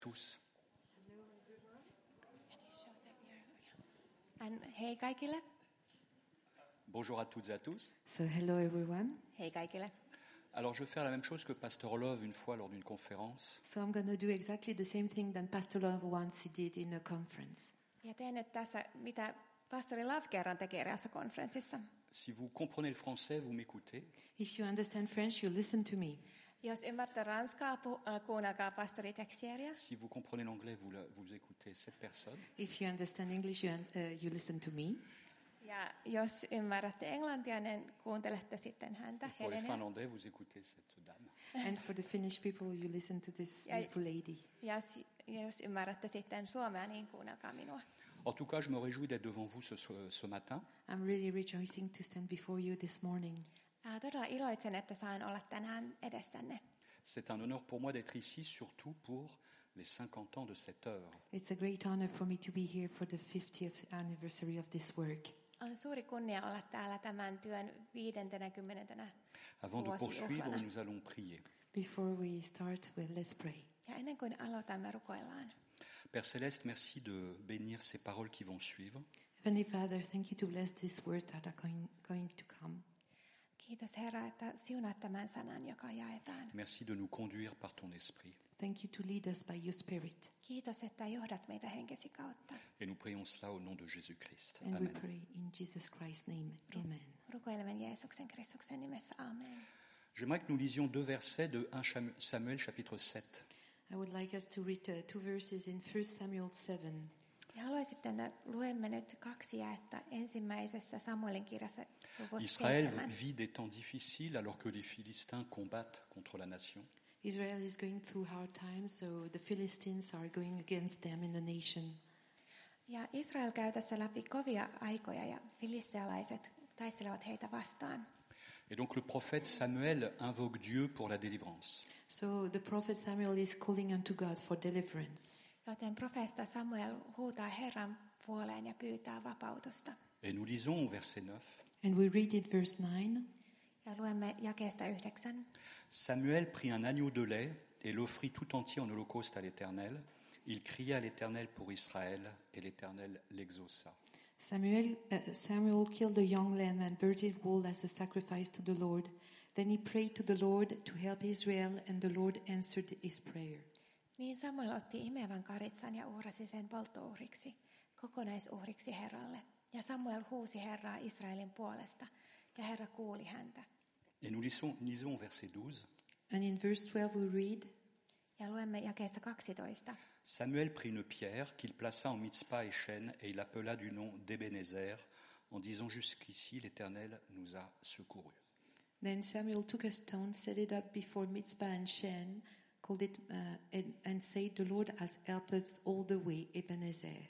Tous. Hei kaikille. Bonjour à toutes et à tous. So hello everyone. Hei kaikille. Alors je vais faire la même chose que Pasteur Love une fois lors d'une conférence. So I'm going to do exactly the same thing that Pastor Love once he did in a conference. Ja teen nyt tässä, mitä pastori Love kerran teki eräässä konferenssissa. Si vous comprenez le français, vous m'écoutez. If you understand French, you listen to me. Jos ymmärtää ranskaa, kuunnelkaa pastori Texieriä. Si vous comprenez l'anglais, vous écoutez cette personne. If you understand English, you listen to me. Ja jos ymmärrätte englantia, niin kuuntelette sitten häntä, Pour les Helenea. finlandais, vous écoutez cette dame. And for the Finnish people, you listen to this beautiful lady. Ja jos ymmärrätte sitten suomea, niin kuunnelkaa minua. En tout cas, je me réjouis d'être devant vous ce matin. I'm really rejoicing to stand before you this morning. Todella iloitsen, että saan olla tänään edessänne. C'est un honneur pour moi d'être ici, surtout pour les 50 ans de cette œuvre. It's a great honor for me to be here for the 50th anniversary of this work. On suuri kunnia olla täällä tämän työn 50. Avant de poursuivre, vuosijuhlana. nous allons prier. Before we start, let's pray. Ja ennen kuin aloitamme, rukoillaan. Père Céleste, merci de bénir ces paroles qui vont suivre. Heavenly Father, thank you to bless these words that are going to come. Kiitos Herra, että siunaat tämän sanan, joka jaetaan. Merci de nous conduire par ton esprit. Thank you to lead us by your Spirit. Kiitos, että johdat meitä henkesi kautta. Et nous prions cela au nom de Jésus-Christ. And we Amen. pray in Jesus Christ's name. Amen. Rukoilemme Jeesuksen Kristuksen nimessä. Amen. J'aimerais que nous lisions deux versets de 1 Samuel chapitre 7. I would like us to read two verses in 1 Samuel 7. Ja haluaisin, että luemme nyt 2 jaetta ensimmäisessä Samuelin kirjassa luvussa Israël 7. vit des temps difficiles alors que les Philistins combattent contre la nation. Israel is going through hard times, so the Philistines are going against them in the nation. Ja Israel käy tässä läpi kovia aikoja ja filistealaiset taistelevat heitä vastaan. Et donc le prophète Samuel invoque Dieu pour la délivrance. So the prophet Samuel is calling unto God for deliverance. Joten profeetta Samuel huutaa Herran puoleen ja pyytää vapautusta. Et nous lisons au verset 9. And we read it verse 9. Ja luemme jakeesta 9. Samuel prit un agneau de lait et l'offrit tout entier en holocauste à l'Éternel. Il cria à l'Éternel pour Israël et l'Éternel l'exauça. Samuel killed a young lamb and burnt it whole as a sacrifice to the Lord. Then he prayed to the Lord to help Israel, and the Lord answered his prayer. Niin Samuel otti imevän karitsan ja uhrasi sen polttouhriksi, kokonaisuhriksi Herralle. Ja Samuel huusi Herraa Israelin puolesta, ja Herra kuuli häntä. Et nous lisons verset 12. And in verse 12 we read, Ja luemme jakeesta 12. Samuel prit une pierre qu'il plaça en Mitzpah et Shen, et il appela du nom d'Ebenezer, en disant jusqu'ici l'Éternel nous a secourus. Then Samuel took a stone, set it up before Mitzpah and Shen, called it, and said, the Lord has helped us all the way, Ebenezer.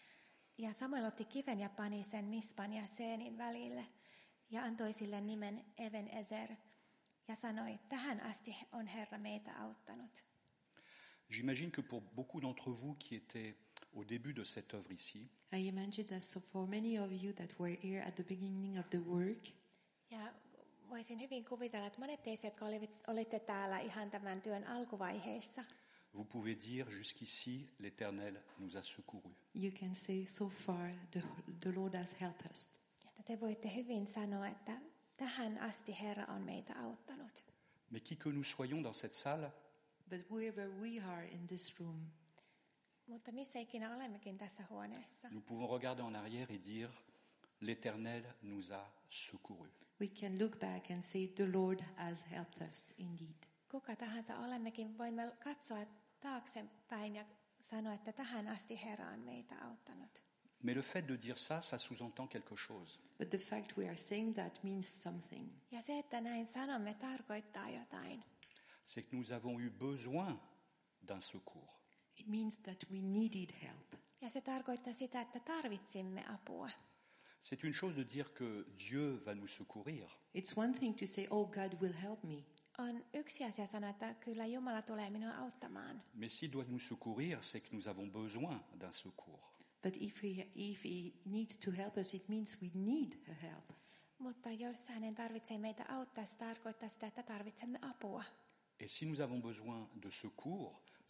Ja Samuel otti kiven ja pani sen Mispan ja Seenin välille, ja antoi sille nimen Ebenezer, ja sanoi, tähän asti on Herra meitä auttanut. J'imagine que pour beaucoup d'entre vous qui étaient au début de cette œuvre ici, I imagine that so for many of you that were here at the beginning of the work, Ja voisin hyvin kuvitella, että monet teistä, jotka olitte täällä ihan tämän työn alkuvaiheessa, vous pouvez dire jusqu'ici l'Éternel nous a secourus. you can say, so far the Lord has helped us. että te voitte hyvin sanoa, että tähän asti Herra on meitä auttanut. Mais qui que nous soyons dans cette salle, But wherever we are in this room, Mutta missä ikinä olemmekin tässä huoneessa, nous pouvons regarder en arrière et dire l'Éternel nous a secourus. we can look back and say, the Lord has helped us indeed. kuka tahansa olemmekin, voimme katsoa taaksepäin ja sanoa, että tähän asti Herra on meitä auttanut. Mais le fait de dire ça, ça sous-entend quelque chose. But the fact we are saying that means something. Ja se, että näin sanomme, tarkoittaa jotain. C'est que nous avons eu besoin d'un secours. It means that we needed help. Ja se tarkoittaa sitä, että tarvitsimme apua. C'est une chose de dire que Dieu va nous secourir. It's one thing to say, oh, God will help me. On yksi asia sanoa, että kyllä Jumala tulee minua auttamaan. Mais s'il doit nous secourir, c'est que nous avons besoin d'un secours. But if he needs to help us, it means we need a help. Mutta jos hänen tarvitsee meitä auttaa, se tarkoittaa sitä, että tarvitsemme apua. Et si nous avons besoin de secours,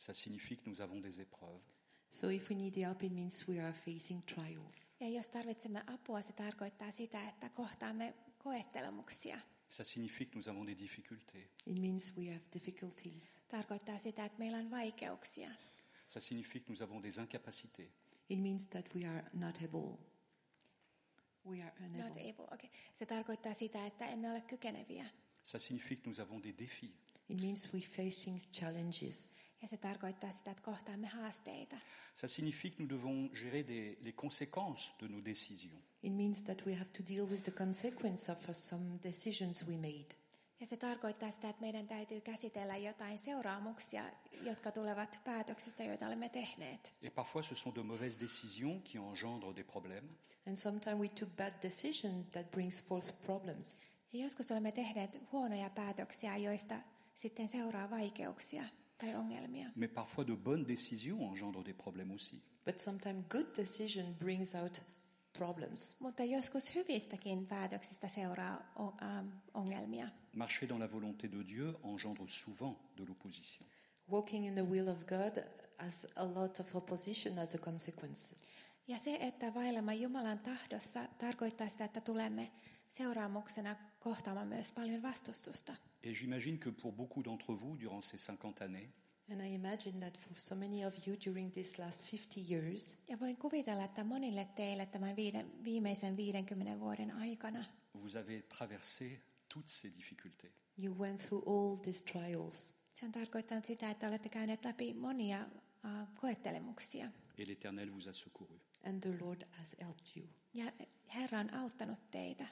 Ça signifie que nous avons des épreuves. So if we need help, it means we are facing trials. Ja jos tarvitsemme apua, se tarkoittaa sitä, että kohtaamme koettelemuksia. Ça signifie que nous avons des difficultés. It means we have difficulties. Tarkoittaa sitä, että meillä on vaikeuksia. Ça signifie que nous avons des incapacités. It means that we are not able. We are Not unable. able, okay. Se tarkoittaa sitä, että emme ole kykeneviä. Ça signifie que nous avons des défis. It means we're facing challenges. Ja se tarkoittaa sitä, että kohtaamme haasteita. Ça signifie que nous devons gérer les conséquences de nos décisions. It means that we have to deal with the consequence of some decisions we made. Ja se tarkoittaa sitä, että meidän täytyy käsitellä jotain seuraamuksia, jotka tulevat päätöksistä, joita olemme tehneet. Et parfois, ce sont de mauvaises décisions qui engendrent des problèmes. And sometimes we took bad decisions that brings forth problems. Ja joskus olemme tehneet huonoja päätöksiä, joista sitten seuraa vaikeuksia tai ongelmia. Mais parfois, de bonnes décisions engendrent des problèmes aussi. But sometimes good decision brings out problems. Mutta joskus hyvistäkin päätöksistä seuraa ongelmia. Marcher dans la volonté de Dieu engendre souvent de l'opposition. Walking in the will of God has a lot of opposition as a consequence. Ja se, että vaellemme Jumalan tahdossa, tarkoittaa sitä, että tulemme seuraamuksena kohtaamaan myös paljon vastustusta. Et j'imagine que pour beaucoup d'entre vous, durant ces 50 années, And I imagine that for so many of you during these last 50 years, Ja voin kuvitella, että monille teille tämän viimeisen 50 vuoden aikana vous avez traversé toutes ces difficultés. you went through all these trials. se on tarkoittanut sitä, että olette käyneet läpi monia koettelemuksia. Et l'Éternel vous a secouru. And the Lord has helped you. Ja Herra on auttanut teitä.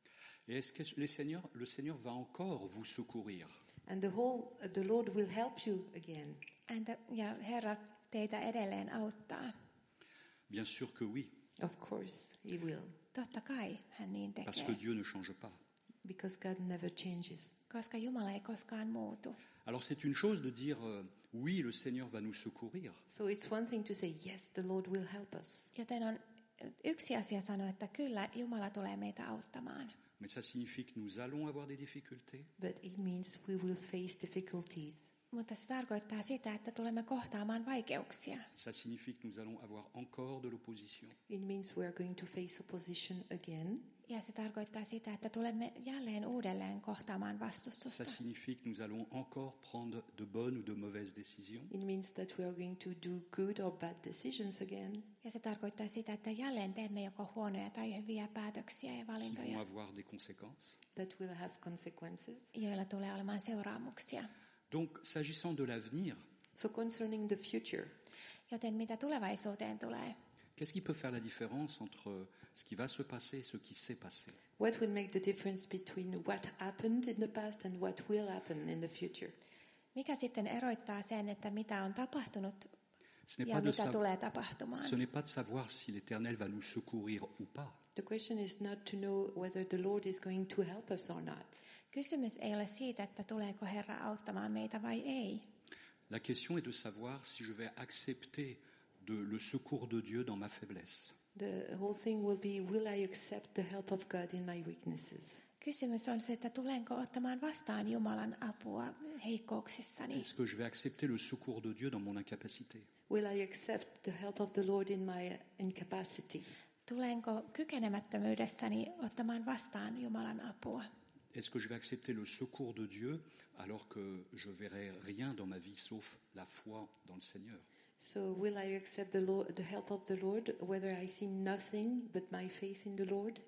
Et est-ce que le Seigneur va encore vous secourir? And the Lord will help you again. Ja Herra teitä edelleen auttaa. Bien sûr que oui, Of course, He will. Totta kai hän niin parce tekee, que Dieu ne change pas. Because God never changes. koska Jumala ei koskaan muutu. Alors c'est une chose de dire oui, le Seigneur va nous secourir. So it's one thing to say, yes, the Lord will help us. Joten on yksi asia sanoa, että kyllä Jumala tulee meitä auttamaan. Mais ça signifie que nous allons avoir des difficultés. But it means we will face difficulties. Mutta se tarkoittaa sitä, että tulemme kohtaamaan vaikeuksia. Ça signifie que nous allons avoir encore de l'opposition. It means we are going to face opposition again. Ja se tarkoittaa sitä, että tulemme jälleen uudelleen kohtaamaan Ça vastustusta. signifie que nous allons encore prendre de bonnes ou de mauvaises décisions. It means that we are going to do good or bad decisions again. Ja se tarkoittaa sitä, että jälleen teemme joko huonoja tai hyviä päätöksiä ja Qui vont valintoja, avoir des conséquences. That will have consequences. joilla tulee olemaan seuraamuksia. Donc, s'agissant de l'avenir, So concerning the future, Joten mitä tulevaisuuteen tulee, qu'est-ce qui peut faire la différence entre ce qui va se passer et ce qui s'est passé? what will make the difference between what happened in the past and what will happen in the future? mikä sitten eroittaa sen, että mitä on tapahtunut Ce n'est ja pas de mitä tulee tapahtumaan? Ce n'est pas de savoir si l'Éternel va nous secourir ou pas. The question is not to know whether the Lord is going to help us or not. Kysymys ei ole siitä, että tuleeko Herra auttamaan meitä vai ei. La question est de savoir si je vais accepter le secours de Dieu dans ma faiblesse. The whole thing will I accept the help of God in my weaknesses? Kysymys on se, että tulenko ottamaan vastaan Jumalan apua heikkouksissani. Est-ce que je vais accepter le secours de Dieu dans mon incapacité? Will I accept the help of the Lord in my incapacity? Tulenko kykenemättömyydessäni ottamaan vastaan Jumalan apua? Est-ce que je vais accepter le secours de Dieu alors que je verrai rien dans ma vie sauf la foi dans le Seigneur? So will I accept the help of the Lord, whether I see nothing but my faith in the Lord?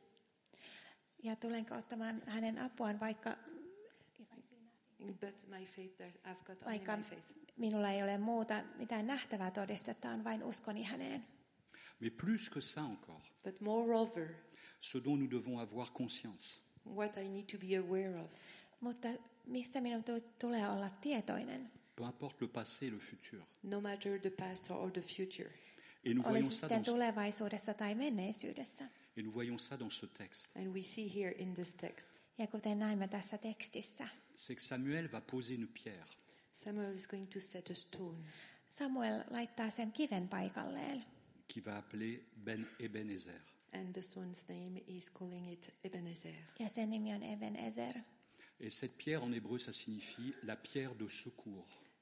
Ja tulenko ottamaan hänen apuaan, vaikka But my faith, I've got only Vaikka my faith. minulla ei ole muuta mitään nähtävää todistetta, on vain uskoni häneen. Mais plus que ça encore, But moreover, ce dont nous devons avoir conscience, what I need to be aware of, Mutta mistä minun tulee olla tietoinen? peu importe le passé et le futur. no matter the past or the future. Et nous Olisi voyons ça sitten dans, tulevaisuudessa tai menneisyydessä. et nous voyons ça dans ce texte. And we see here in this text, Ja kuten näimme tässä tekstissä, C'est que Samuel va poser une pierre. Samuel is going to set a stone, Samuel laittaa sen kiven paikalleen. Qui va appeler Ben Ebenezer. and the stone's name is calling it Ebenezer. Ja sen nimi on Ebenezer. Et cette pierre en hébreu, ça signifie la pierre de secours.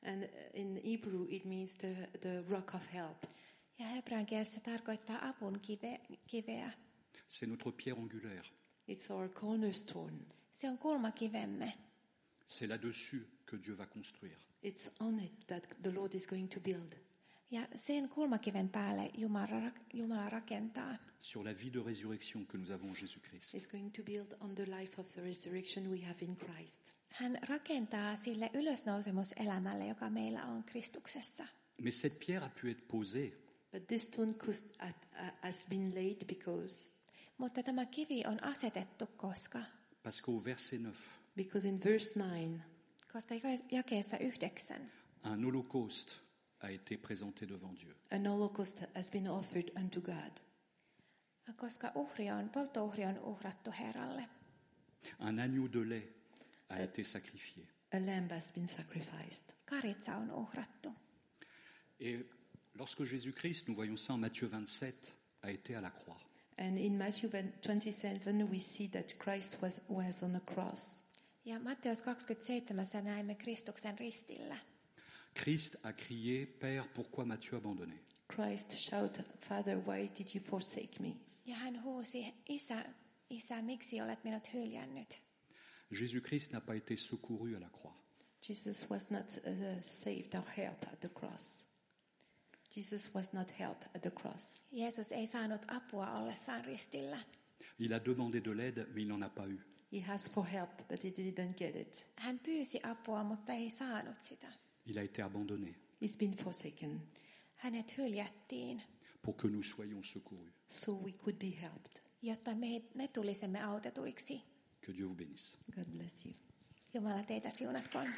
And in Hebrew it means the rock of help. Ja hebrean kielessä tarkoittaa apun kiveä. C'est notre pierre angulaire. It's our cornerstone. Se on kulmakivemme. C'est là-dessus que Dieu va construire. It's on it that the Lord is going to build. Ja sen kulmakiven päälle Jumala rakentaa. Sur la vie de résurrection que nous avons en Jésus-Christ. It's going to build on the life of the resurrection we have in Christ. Hän rakentaa sille ylösnousemuselämälle, joka meillä on Kristuksessa. Mais cette pierre a pu être posée But this stone has been laid because Mutta tämä kivi on asetettu parce qu'au verset 9, in verse 9 koska jakeessa 9 un holocauste a été présenté devant Dieu. an holocaust has been offered unto God. koska polttouhri on uhrattu Herralle. Un agneau de lait a été sacrifié. A lamb has been sacrificed. Karitsa on uhrattu. Et lorsque Jésus-Christ, nous voyons ça en Matthieu 27, a été à la croix. And in Matthew 27 we see that Christ was on a cross. Ja Matteus 27 näemme Kristuksen ristillä. Christ a crié, Père, pourquoi m'as-tu abandonné? Christ shouted, Father, why did you forsake me? Ja hän huusi, Isä, miksi olet minut hyljännyt? Jésus-Christ n'a pas été secouru à la croix. Jesus was not saved or helped at the cross. Jesus was not helped at the cross. Jeesus ei saanut apua ollessaan ristillä. Il a demandé de l'aide, mais il n'en a pas eu. He asked for help, but he didn't get it. Hän pyysi apua, mutta ei saanut sitä. Il a été abandonné He's been forsaken, Hänet hyljättiin, pour que nous soyons secourus. so we could be helped. jotta me tulisimme autetuiksi. Que Dieu vous bénisse. God bless you. Jumala teitä siunatkoon.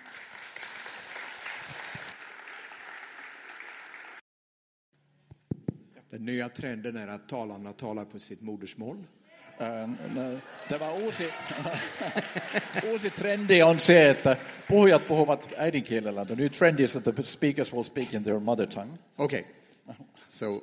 Den nya trenden är att talarna talar på sitt modersmål. Tämä uusi trendi on se, että puhujat puhuvat äidinkielellä. The new trend is that the speakers will speak in their mother tongue. Okay, so,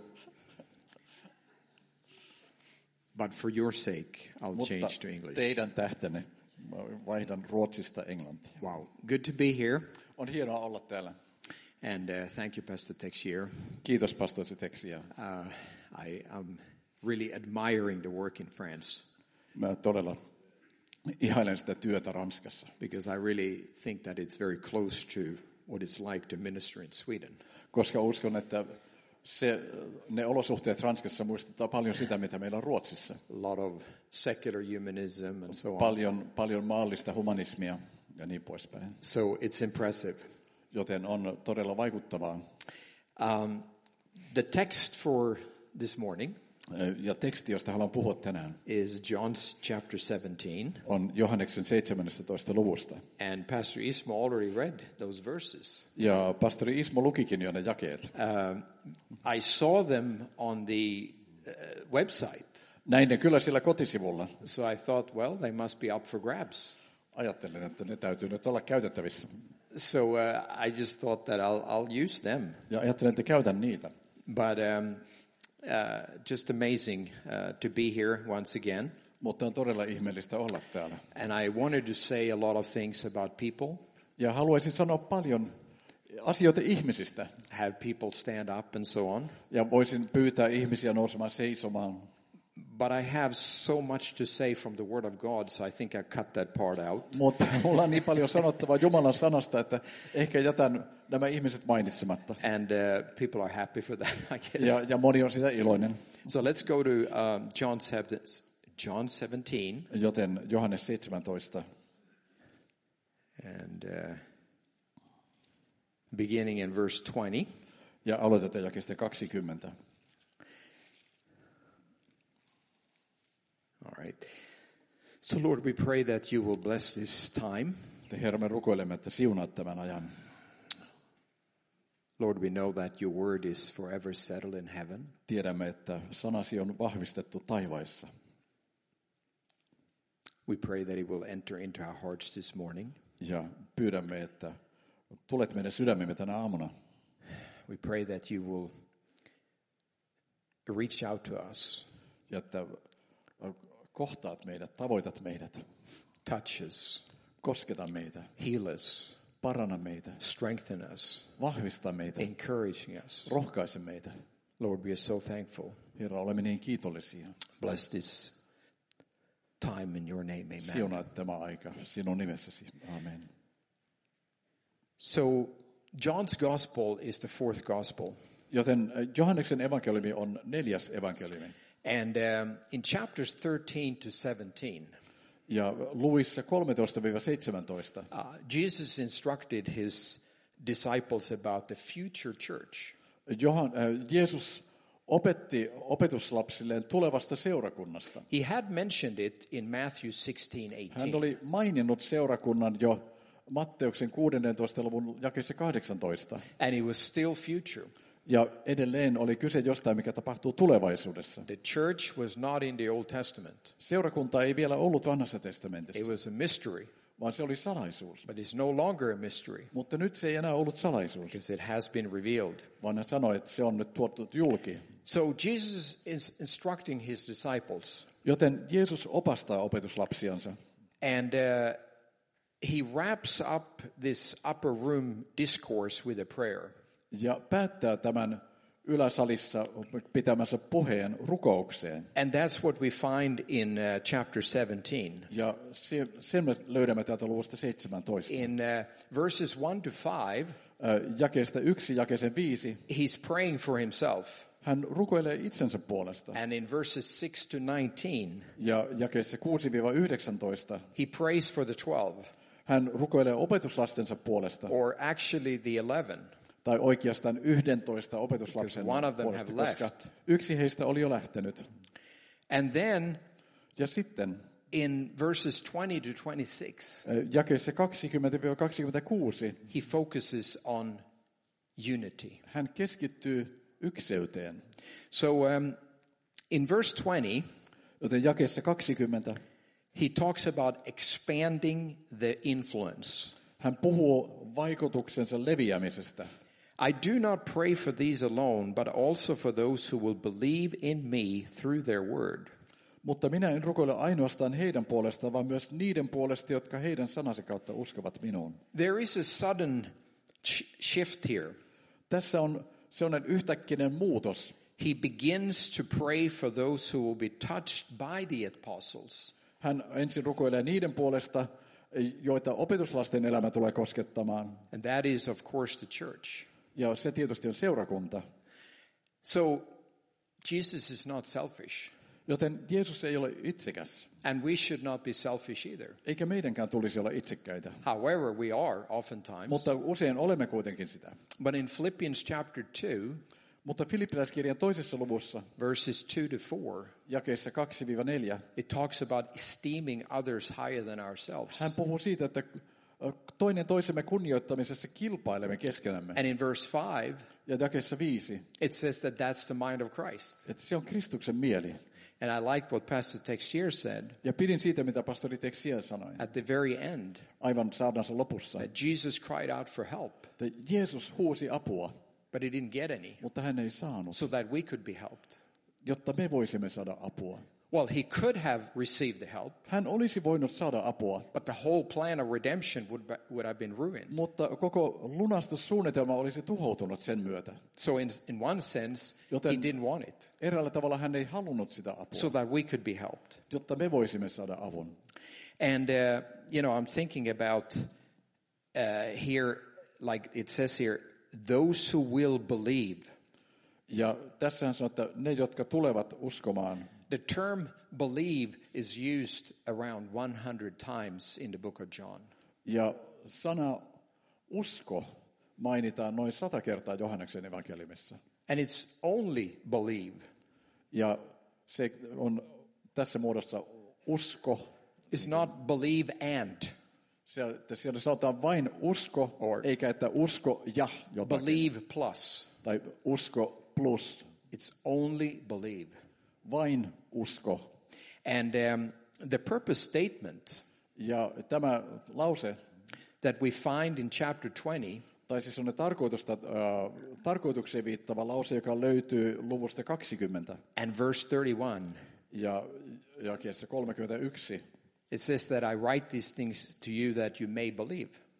but for your sake, I'll change to English. Teidän tähtenne vaihdan ruotsista englantiin. Wow, good to be here. On hienoa olla täällä. And thank you, Pastor Texier. Kiitos, pastori Texier. I am really admiring the work in France. Mä todella ihailen sitä työtä Ranskassa. Because I really think that it's very close to what it's like to minister in Sweden. Koska uskon, että ne olosuhteet Ranskassa muistuttaa paljon sitä, mitä meillä on Ruotsissa. A lot of secular humanism and so on. Paljon maallista humanismia ja niin poispäin. So it's impressive. Joten on todella vaikuttavaa. The text for this morning ja teksti, josta haluan puhua tänään, is John's chapter 17. On Johanneksen 17. luvusta. And Pastor Ismo already read those verses. Ja pastori Ismo lukikin jo ne jakeet. I saw them on the website. Näin ne kyllä sillä kotisivulla. So I thought, well, they must be up for grabs. Ajattelin, että ne täytyy nyt olla käytettävissä. So I just thought that I'll use them. Ja ajattelin, että käytän niitä. But just amazing to be here once again. Mutta on todella ihmeellistä olla täällä. And I wanted to say a lot of things about people. Ja haluaisin sanoa paljon asioita ihmisistä. Have people stand up and so on. Ja voisin pyytää ihmisiä nousemaan seisomaan. But I have so much to say from the Word of God, so I think I cut that part out. Mutta mulla on niin paljon sanottavaa Jumalan sanasta, että ehkä jätän nämä ihmiset mainitsematta. And people are happy for that, I guess. Ja moni on sitä iloinen. So let's go to John 17. Joten Johannes 17. And beginning in verse 20. Ja aloitetaan jakeesta 20. All right. So Lord, we pray that you will bless this time. Herra, me rukoilemme, että siunaat tämän ajan. Lord, we know that your word is forever settled in heaven. Tiedämme, että sanasi on vahvistettu taivaissa. We pray that it will enter into our hearts this morning. Ja pyydämme, että tulet meidän sydämimme tänä aamuna. We pray that you will reach out to us. Ja että kohtaat meidät, tavoitat meidät. Touch us. Kosketa meitä. Heal us. paranna meitä, strengthen us, vahvista meitä, encouraging us. rohkaise meitä. Lord, we are so thankful. Herra, olemme niin kiitollisia. Bless this time in your name. Amen. Siunaa tämä aika sinun nimessäsi. Amen. So, John's gospel is the fourth gospel. Joten Johanneksen evankeliumi on 4. evankeliumi. And in chapters 13 to 17, Ja luvuissa 13-17 Jesus instructed his disciples about the future church. Jeesus opetti opetuslapsilleen tulevasta seurakunnasta. He had mentioned it in Matthew 16:18. Hän oli maininnut seurakunnan jo Matteuksen 16. luvun jakeessa 18. And it was still future. Ja edelleen oli kyse jostain, mikä tapahtuu tulevaisuudessa. The church was not in the Old Testament. Seurakunta ei vielä ollut vanhassa testamentissa, It was a mystery, vaan se oli salaisuus. but it's no longer a mystery Mutta nyt se ei enää ollut salaisuus, because it has been revealed. vaan hän sanoi, että se on nyt tuotu julki. So Jesus is instructing his disciples, Joten Jeesus opastaa opetuslapsiansa. and he wraps up this upper room discourse with a prayer. Ja päättää tämän yläsalissa pitämänsä puheen rukoukseen. And that's what we find in chapter 17. Ja sen me löydämme täältä luvusta 17. In verses 1 to 5, Jakeesta 1, jakeeseen 5. he's praying for himself. Hän rukoilee itsensä puolesta. And in verses 6 to 19, Ja jakeessa 6-19 he prays for the 12, hän rukoilee opetuslastensa puolesta. or actually the 11. Tai oikeastaan 11 opetuslapsen Because one of them puolesta, have koska left. yksi heistä oli jo lähtenyt. And then Ja sitten in verses 20 to 26, jakeessa 20-26 he focuses on unity. hän keskittyy ykseyteen. So in verse 20, Joten jakeessa 20 he talks about expanding the influence. hän puhuu vaikutuksensa leviämisestä. I do not pray for these alone, but also for those who will believe in me through their word. Mutta minä en rukoile ainoastaan heidän puolestaan, vaan myös niiden puolesta, jotka heidän sanansa kautta uskovat minuun. There is a sudden shift here. Tässä on sellainen yhtäkkinen muutos. He begins to pray for those who will be touched by the apostles. Hän ensin rukoilee niiden puolesta, joita opetuslasten elämä tulee koskettamaan. And that is, of course, the church. Ja se tietysti on seurakunta. So Jesus is not selfish. Joten Jeesus ei ole itsekäs. And we should not be selfish either. Eikä meidänkään tulisi olla itsekkäitä. However, we are oftentimes. Mutta usein olemme kuitenkin sitä. But in Philippians chapter 2, Mutta Filippiläiskirjan 2. luvussa, verses 2 to 4, jakeessa 2-4, it talks about esteeming others higher than ourselves. hän puhuu siitä, että toinen toisemme kunnioittamisessa kilpailemme keskenämme. And in verse 5, Ja jakeessa 5, it says that that's the mind of Christ. että se on Kristuksen mieli. And I like what Pastor Texier said Ja pidin siitä, mitä pastori Texier sanoi, at the very end, aivan saarnansa lopussa, that Jesus cried out for help, että Jeesus huusi apua, but he didn't get any, mutta hän ei saanut, so that we could be helped. jotta me voisimme saada apua. Well, he could have received the help, Hän olisi voinut saada apua, but the whole plan of redemption would have been ruined. mutta koko lunastussuunnitelma olisi tuhoutunut sen myötä. So in one sense, Joten- he didn't want it, Eräällä tavalla hän ei halunnut sitä apua, so that we could be helped. jotta me voisimme saada avun. And, I'm thinking about here, like it says here, those who will believe. Ja tässä hän sanoo, että ne, jotka tulevat uskomaan. The term believe is used around 100 times in the book of John. Ja sana usko mainitaan noin 100 kertaa Johanneksen evankeliumissa. And it's only believe. Ja se on tässä muodossa usko. It's not believe and. Siellä sanotaan vain usko, eikä että usko ja jotakin. Believe plus. Tai usko plus. It's only believe. Vain usko. And the purpose statement Ja tämä lause, that we find in chapter 20, tai siis on tarkoitukseen viittava lause, joka löytyy luvusta 20 and verse 31, ja jakeessa 31. it says that I write these things to you that you may believe.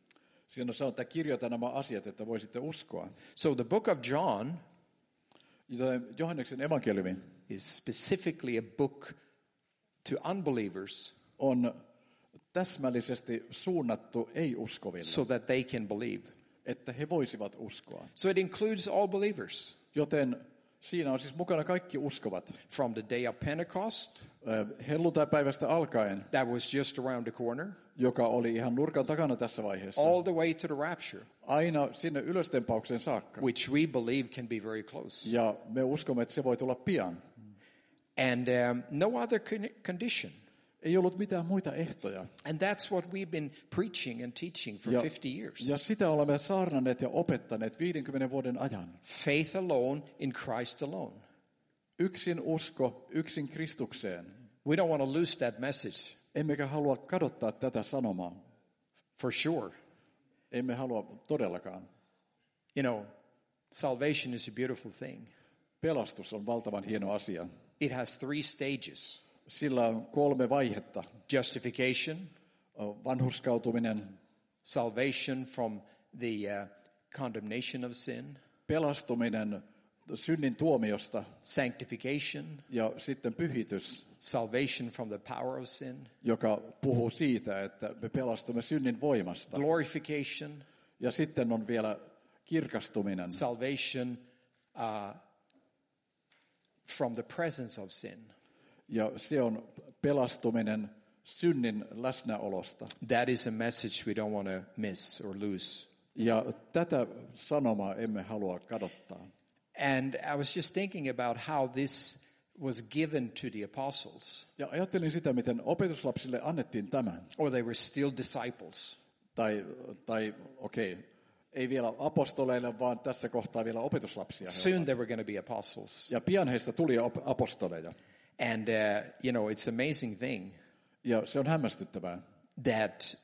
Siinä sanotaan, että kirjoita nämä asiat, että voisitte uskoa. So the book of John Johanneksen evankeliumi is specifically a book to unbelievers on täsmällisesti suunnattu ei-uskoville, so that they can believe. että he voisivat uskoa. So it includes all believers. Joten siinä on siis mukana kaikki uskovat. From the day of Pentecost, Helluntaipäivästä alkaen, that was just around the corner, joka oli ihan nurkan takana tässä vaiheessa, all the way to the rapture, aina sinne ylöstempaukseen saakka. which we believe can be very close. Ja me uskomme, että se voi tulla pian. And no other condition. Ei ollut mitään muita ehtoja. And that's what we've been preaching and teaching for 50 years. Ja sitä olemme saarnanneet ja opettaneet 50 vuoden ajan. Faith alone in Christ alone. Yksin usko, yksin Kristukseen. We don't want to lose that message, Emmekä halua kadottaa tätä sanomaa. for sure. Emme halua todellakaan. You know, salvation is a beautiful thing. Pelastus on valtavan hieno asia. It has 3 stages. Sillä on 3 vaihetta. Justification, Vanhurskautuminen, salvation from the condemnation of sin, pelastuminen synnin tuomiosta sanctification, ja sitten pyhitys, salvation from the power of sin, joka puhuu siitä, että me pelastumme synnin voimasta. glorification, Ja sitten on vielä kirkastuminen, salvation from the presence of sin. ja se on pelastuminen synnin läsnäolosta. That is a message we don't want to miss or lose. Ja tätä sanomaa emme halua kadottaa. And I was just thinking about how this was given to the apostles, Ja ajattelin sitä, miten opetuslapsille annettiin tämä. or they were still disciples. Tai okei, ei vielä apostoleille, vaan tässä kohtaa vielä opetuslapsia. Soon they were going to be apostles. Ja pian heistä tuli apostoleja. And, you know, it's an amazing thing Ja se on hämmästyttävää, that,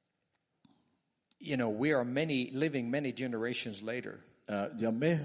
you know, we are living many generations later. Ja me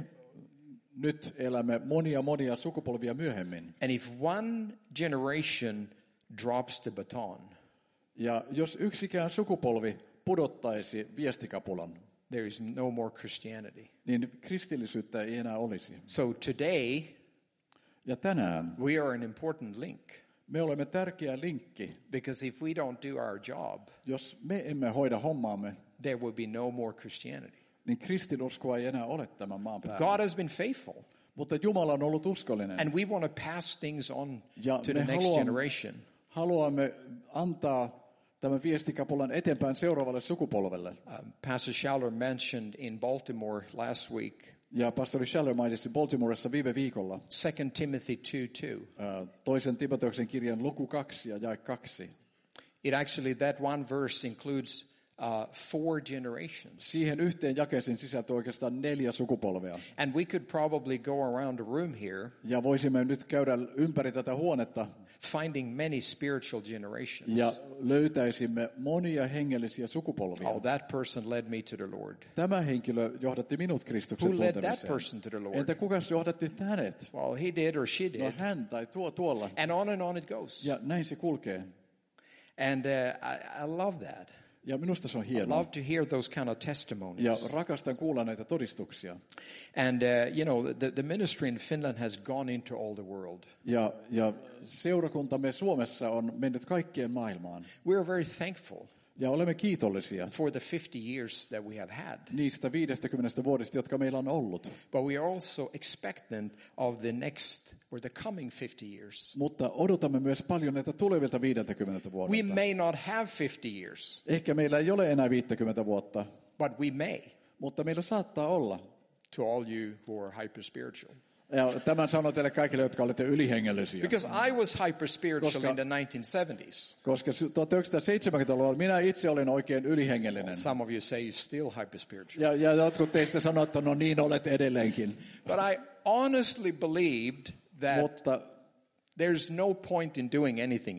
nyt elämme monia sukupolvia myöhemmin. And if one generation drops the baton, Ja jos yksikään sukupolvi pudottaisi viestikapulan, there is no more Christianity. niin kristillisyyttä ei enää olisi. So today, Ja tänään we are an important link, me olemme tärkeä linkki. because if we don't do our job, Jos me emme hoida hommaamme, there will be no more Christianity. niin kristinuskoa ei enää ole tämän maan päällä. God has been faithful, Mutta Jumala on ollut uskollinen. and we want to pass things on Ja to the me next generation. haluamme antaa tämän viestikapulan eteenpäin seuraavalle sukupolvelle. Pastor Schaller mentioned in Baltimore last week, Ja pastori Schaller mainitsi Baltimoressa viime viikolla 2 Timothy 2:2. toisen Timoteuksen kirjan luku 2 ja jae 2. It actually, that one verse includes 4 generations. Siihen yhteen jakeeseen sisältyy oikeastaan 4 sukupolvea. And we could probably go around the room here Ja voisimme nyt käydä ympäri tätä huonetta finding many spiritual generations. ja löytäisimme monia hengellisiä sukupolvia. Oh, that person led me to the Lord. Tämä henkilö johdatti minut Kristuksen Who led that tuntemiseen. person to the Lord? Entä kukas johdatti hänet? Well, he did or she No did. hän tai tuolla. And on it goes. Ja näin se kulkee. And I love that. Ja minusta se on I hienoa. love to hear those kind of Ja testimonies. rakastan kuulla näitä todistuksia. And, you know, the ministry in Finland has gone into all the world. Ja seurakuntamme Suomessa on mennyt kaikkien maailmaan. We are very thankful Ja olemme kiitollisia for the 50 years that we have had. niistä 50 vuodesta, jotka meillä on ollut. But we are also expectant of the next or the coming 50 years. Mutta odotamme myös paljon näitä tulevilta 50 We vuodelta. may not have 50 years, Ehkä meillä ei ole enää 50 vuotta, but we may, mutta meillä saattaa olla. to all you who are hyper spiritual. Ja tämän sanon teille kaikille, jotka olette ylihengellisiä. Because I was hyper spiritual Koska- in the 1970s. Koska 1970-luvulla minä itse olin oikein ylihengellinen. Some of you say you're still hyper spiritual. Ja jotkut teistä sanoo, että no niin olet edelleenkin. But I honestly believed that Mutta there's no point in doing anything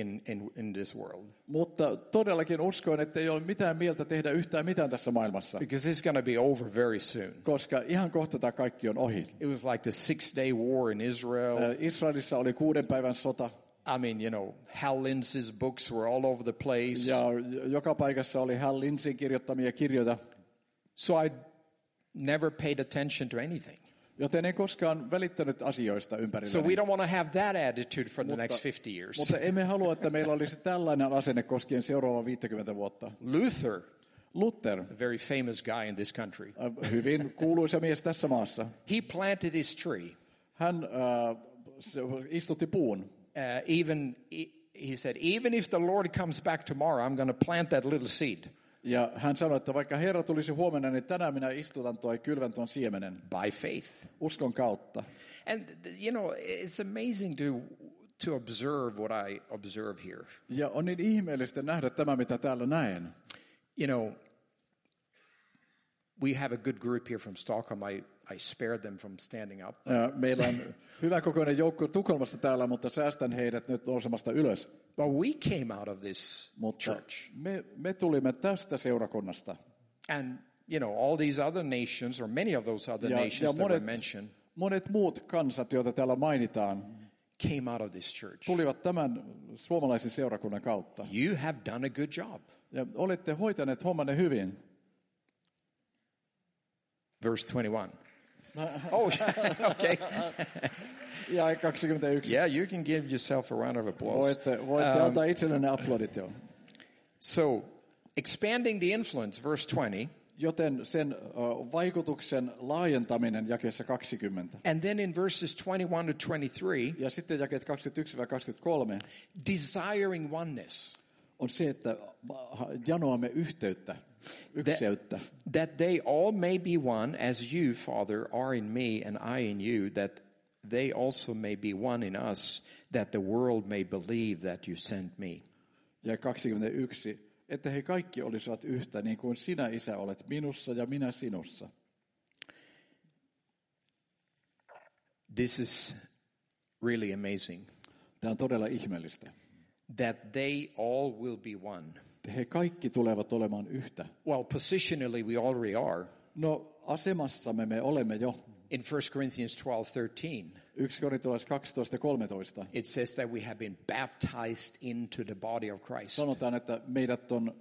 in this world. Mutta todellakin uskoin, että ei ole mitään mieltä tehdä yhtään mitään tässä maailmassa. Because it's going to be over very soon. Koska ihan kohta tämä kaikki on ohi. It was like the 6-day war in Israel. Israelissa oli 6 päivän sota. I mean, Hal Lindsey's books were all over the place. Ja joka paikassa oli Hal Lindseyn kirjoittamia kirjoja. So I never paid attention to anything. Joten en koskaan välittänyt asioista ympärillä. So we don't want to have that attitude for the next 50 years. Mutta emme halua, että meillä olisi tällainen asenne koskien seuraavaa 50 vuotta. Luther, a very famous guy in this country. Hyvin kuuluisa mies tässä maassa. He planted his tree. Hän istutti puun. He said, even if the Lord comes back tomorrow, I'm going to plant that little seed. Ja hän sanoi, että vaikka Herra tulisi huomenna, niin tänään minä istutan kylvän tuon siemenen. By faith. Uskon kautta. And it's amazing to observe what I observe here. Ja on niin ihmeellistä nähdä tämä, mitä täällä näen. We have a good group here from Stockholm. I spared them from standing up. Meillä on hyvä kokoinen joukko Tukholmasta täällä, mutta säästän heidät nyt nousemasta ylös. But we came out of this church. Me tulimme tästä seurakunnasta. And all these other nations, or many of those other nations that were mentioned, monet muut kansat, joita täällä mainitaan, came out of this church. Tulivat tämän suomalaisen seurakunnan kautta. You have done a good job. Ja olette hoitaneet hommanne hyvin. Verse 21. Oh, okay. Ja 21. Yeah, you can give yourself a round of applause. Voitte antaa itsellenne aplodit jo. So, expanding the influence, verse 20. Joten sen vaikutuksen laajentaminen jakeessa 20. And then in verses 21 to 23. Ja sitten jakeet 21-23. Desiring oneness. On se, että janoamme yhteyttä. Ykseyttä. That they all may be one, as you, Father, are in me and I in you, that they also may be one in us, that the world may believe that you sent me. Ja 21. Että he kaikki olisivat yhtä, niin kuin sinä, Isä, olet minussa ja minä sinussa. This is really amazing. Tämä on todella ihmeellistä. That they all will be one. He kaikki tulevat olemaan yhtä. Well, positionally we already are. No, asemassamme me olemme jo. In 1 Corinthians 12:13. 1 Korintalaiset 12:13. It says that we have been baptized into the body of Christ. Sanotaan, että meidät on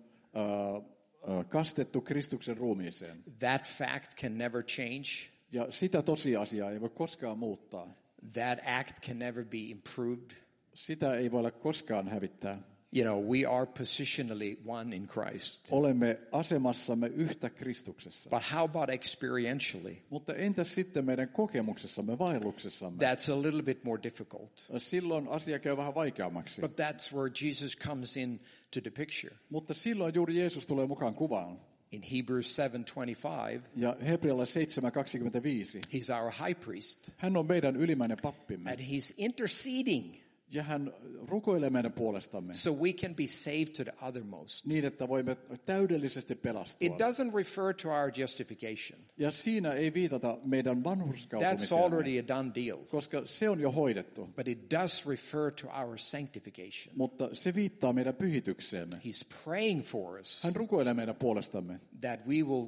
kastettu Kristuksen ruumiiseen. That fact can never change. Ja sitä tosiasiaa ei voi koskaan muuttaa. That act can never be improved. Sitä ei voida koskaan hävittää. We are positionally one in Christ. Olemme asemassamme yhtä Kristuksessa. But how about experientially? Mutta entäs sitten meidän kokemuksessamme, vaelluksessamme? That's a little bit more difficult. Silloin asia käy vähän vaikeammaksi. But that's where Jesus comes in to the picture. Mutta silloin juuri Jeesus tulee mukaan kuvaan. In Hebrews 7:25. Ja Hebrealaiset 7:25. He's our high priest. Hän on meidän ylimmäinen pappimme. And he's interceding. Ja hän rukoilee meidän puolestamme. So we can be saved to the uttermost. Niin, että voimme täydellisesti pelastua. It doesn't refer to our justification. Ja siinä ei viitata meidän vanhurskautumiseen. That's already a done deal. Koska se on jo hoidettu. But it does refer to our sanctification. Mutta se viittaa meidän pyhitykseemme. He's praying for us. Hän rukoilee meidän puolestamme. That we will,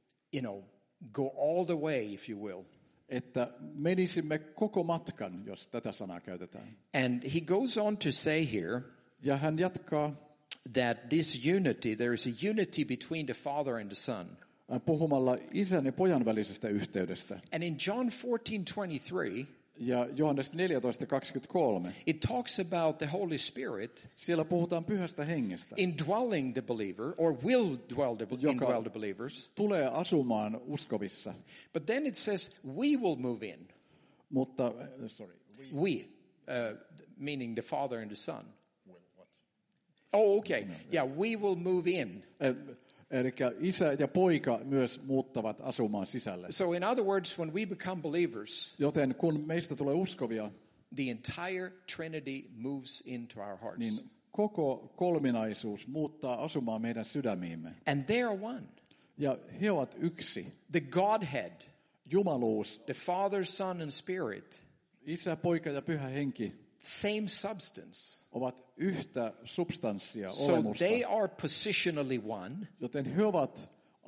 go all the way, if you will. Että menisimme koko matkan, jos tätä sanaa käytetään. And he goes on to say here, ja hän jatkaa, that this unity, there is a unity between the Father and the Son. Puhumalla isän ja pojan välisestä yhteydestä. And in John 14:23, ja Johannes 14:23, it talks about the Holy Spirit. Siellä puhutaan pyhästä hengestä. Indwelling the believer, or will indwell the believers. Tulee asumaan uskovissa. But then it says we will move in. Mutta we meaning the Father and the Son. Oh, okay. Yeah, we will move in. Eli isä ja poika myös muuttavat asumaan sisälle. So in other words, when we become believers, joten kun meistä tulee uskovia, the entire Trinity moves into our hearts. Niin koko kolminaisuus muuttaa asumaan meidän sydämiimme. And they are one. Ja he ovat yksi. The Godhead, Jumaluus, the Father, Son and Spirit, isä, poika ja pyhä henki, same substance, ovat yhtä substanssia, so olemusta. they are positionally one. Joten he ovat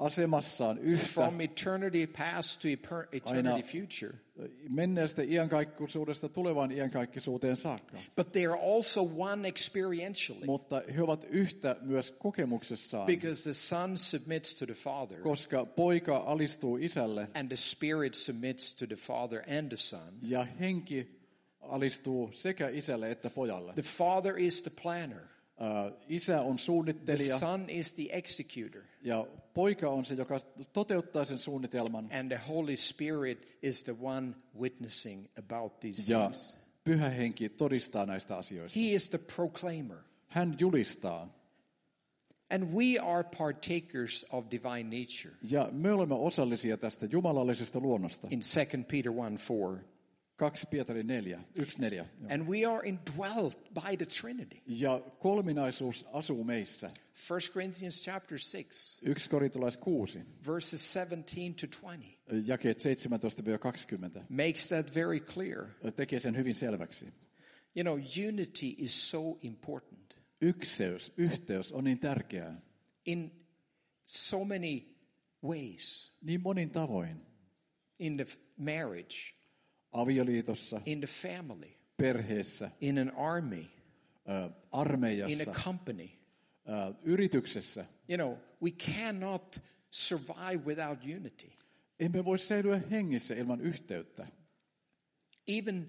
asemassaan yhtä from eternity past to eternity future. menneestä iankaikkisuudesta tulevaan iankaikkisuuteen saakka. But they are also one experientially. Mutta he ovat yhtä myös kokemuksessaan, Because the Son submits to the Father, koska poika alistuu isälle and the Spirit submits to the Father and the Son. ja henki alistuu sekä isälle että pojalle. The Father is the planner. Isä on The suunnittelija Son is the executor. ja poika on se, joka toteuttaa sen suunnitelman. And the Holy Spirit is the one witnessing about these Ja things. Pyhä Henki todistaa näistä asioista. He is the proclaimer. Hän julistaa. And we are partakers of divine nature. Ja me olemme osallisia tästä jumalallisesta luonnosta. In 2 Peter 1:4. 2 Pietari 4:1-4. And we are indwelt by the Trinity. Ja kolminaisuus asuu meissä. 1 Corinthians chapter 6, 1 Korintolais 6, verses 17 to 20, jakeet 17-20 makes that very clear. tekee sen hyvin selväksi. You know, unity is so important Yhteys on niin tärkeää. in so many ways. Niin monin tavoin. In the marriage, Avioliitossa, in the family, perheessä, in an army, armeijassa, in a company. Yrityksessä. You know, we cannot survive without unity. Emme voi säilyä hengissä ilman yhteyttä. Even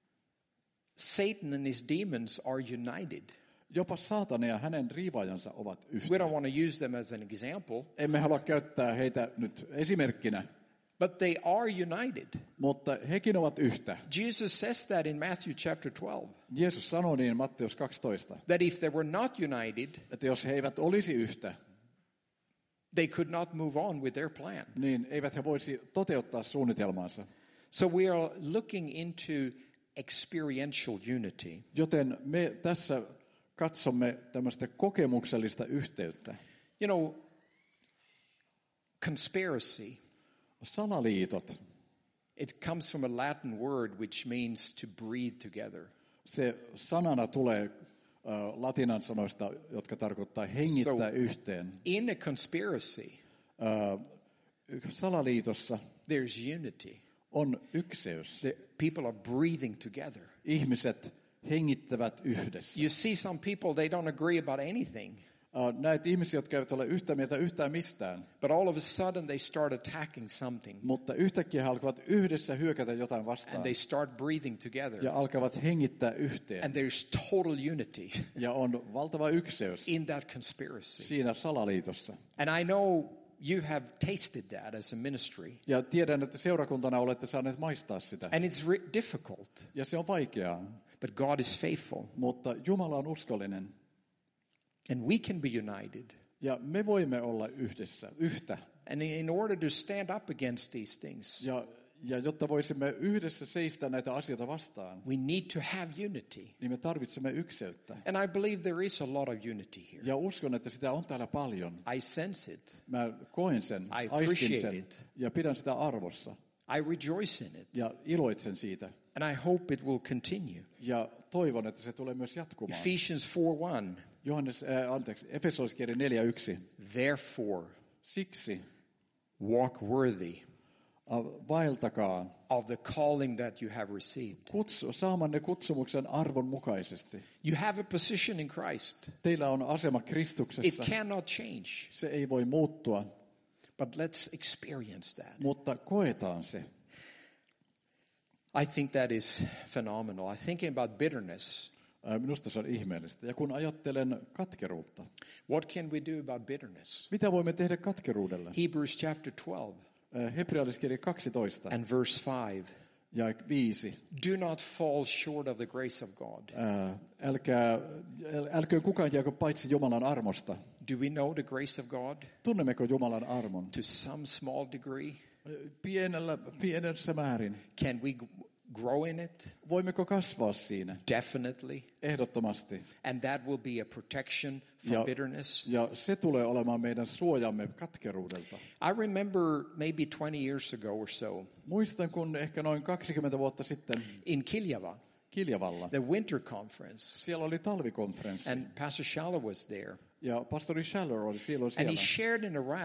Satan and his demons are united. Jopa saatana ja hänen riivaajansa ovat We yhtä. don't want to use them as an example, Emme halua käyttää heitä nyt esimerkkinä, but they are united. mutta hekin ovat yhtä. Jesus says that in Matthew chapter 12, Jeesus sanoi niin Matteus 12, that if they were not united, että jos he eivät olisi yhtä, they could not move on with their plan. niin eivät he voisi toteuttaa suunnitelmaansa. So we are looking into experiential unity. Joten me tässä katsomme tämmöistä kokemuksellista yhteyttä. You know, conspiracy, Salaliitot, it comes from a Latin word which means to breathe together. se sanana tulee latinan sanoista, jotka tarkoittaa hengittää yhteen. In a conspiracy, Salaliitossa there's unity. on ykseys. The people are breathing together. Ihmiset hengittävät yhdessä. You see some people, they don't agree about anything, Näitä ihmisiä, jotka eivät ole yhtä mieltä yhtään mistään, but all of a sudden they start attacking something mutta yhtäkkiä he alkavat yhdessä hyökätä jotain vastaan and they start breathing together. ja alkavat hengittää yhteen. And there's total unity Ja on valtava ykseys in that conspiracy. siinä salaliitossa. And I know you have tasted that as a ministry. Ja tiedän, että seurakuntana olette saaneet maistaa sitä. And it's difficult, Ja se on vaikeaa, but God is faithful. mutta Jumala on uskollinen. And we can be united. Ja me voimme olla yhtä. And in order to stand up against these things, Ja jotta voisimme yhdessä seistä näitä asioita vastaan, we need to have unity. niin me tarvitsemme ykseyttä. And I believe there is a lot of unity here. Ja uskon, että sitä on täällä paljon. I sense it. Mä koen sen, I aistin appreciate sen it. ja pidän sitä arvossa I rejoice in it. ja iloitsen siitä. And I hope it will continue. Ja toivon, että se tulee myös jatkumaan. Ephesians 4:1. Efesolaiskirja 4:1. Therefore, Siksi walk worthy vaeltakaa of the calling that you have received. saamanne kutsumuksen arvon mukaisesti. You have a position in Christ. Teillä on asema It Kristuksessa. cannot change, Se ei voi muuttua, but let's experience that. mutta koetaan se. I think that is phenomenal. I'm thinking about bitterness. Minusta se on ihmeellistä. Ja kun ajattelen katkeruutta, What can we do about bitterness? mitä voimme tehdä katkeruudelle? Hebrews chapter 12 Hebrealaiskirja 12 and verse 5. ja 5. Do not fall short of the grace of God. Älköön kukaan jääkö paitsi Jumalan armosta. Do we know the grace of God? Tunnemmeko Jumalan armon? To some small degree. Pienessä määrin. Can we grow in it? Voimmeko kasvaa siinä? Definitely. Ehdottomasti. And that will be a protection from bitterness. Ja se tulee olemaan meidän suojamme katkeruudelta. I remember maybe 20 years ago or so. Muistan, kun ehkä noin 20 vuotta sitten In Kiljavalla, the winter conference, siellä oli talvikonferenssi. and Pastor Schaller was there. Ja pastori Schaller oli silloin And he siellä. shared in a rap